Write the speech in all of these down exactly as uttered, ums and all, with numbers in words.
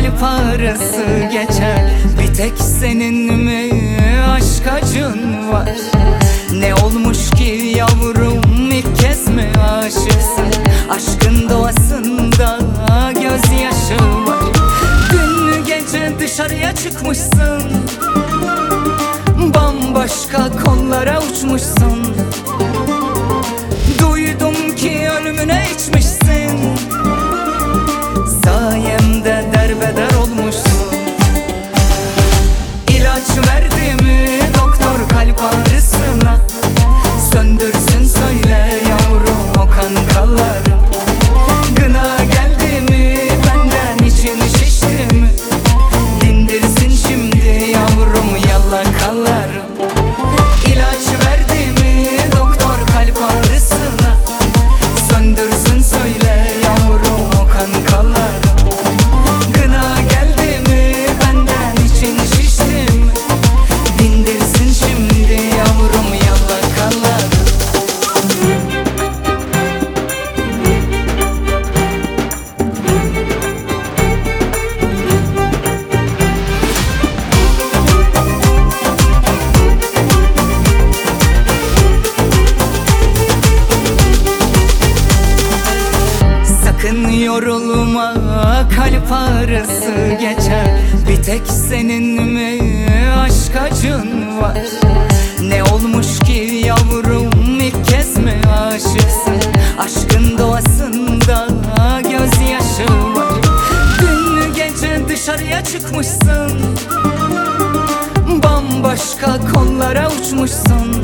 kalp ağrısı geçer. Bir tek senin mi aşk acın var? Ne olmuş ki yavrum, ilk kez mi aşıksın? Aşkın doğasında gözyaşı var. Dün gece dışarıya çıkmışsın, bambaşka kollara uçmuşsun. Duydum ki ölümüne içmişsin, sayemde derbeder olmuşsun. İlaç verdi mi doktor kalp ağrısına? Söndürsün söyle yavrum o kankaları. Gına geldi mi benden, için şişti mi? Dindirsin şimdi yavrum yalakaları. İlaç verdi mi doktor kalp ağrısına? Söndürsün söyle yavrum o kankaları. Gına geldi mi benden, için şişti mi? Dindirsin şimdi yavrum yalakaları. Sakın yorulma, kalp ağrısı geçer. Bir tek senin mi aşk acın var? Ne olmuş ki yavrum, ilk kez mi aşıksın? Aşkın doğasında gözyaşı var. Dün gece dışarıya çıkmışsın, bambaşka kollara uçmuşsun.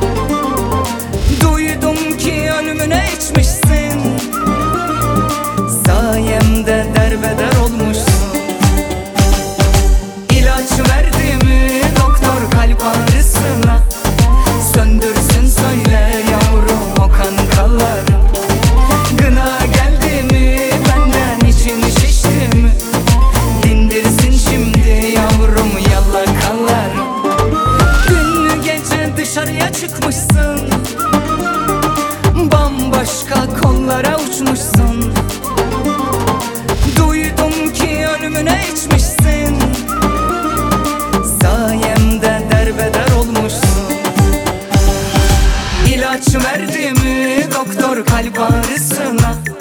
Duydum ki ölümüne içmişsin, sayemde derbeder olmuşsun. İlaç verdi mi doktor kalp ağrısına? Söndürsün söyle yavrum o kankaları. Gına geldi mi benden, için şişti mi? Dindirsin şimdi yavrum yalakaları. Dün gece dışarıya çıkmışsın, bambaşka kollara uçmuşsun. Duydum ki ölümüne içmişsin, sayemde derbeder olmuşsun. İlaç verdi mi doktor kalp ağrısına?